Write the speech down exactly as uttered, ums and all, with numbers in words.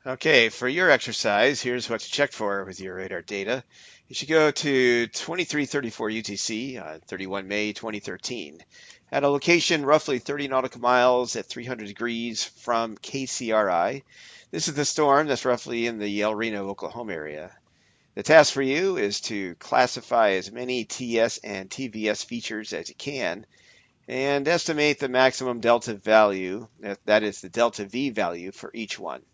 Okay, for your exercise, here's what to check for with your radar data. You should go to twenty-three thirty-four U T C on thirty-first of May twenty thirteen at a location roughly thirty nautical miles at three hundred degrees from K C R I. This is the storm that's roughly in the El Reno, Oklahoma area. The task for you is to classify as many T S and T V S features as you can and estimate the maximum delta value, that is the delta V value for each one.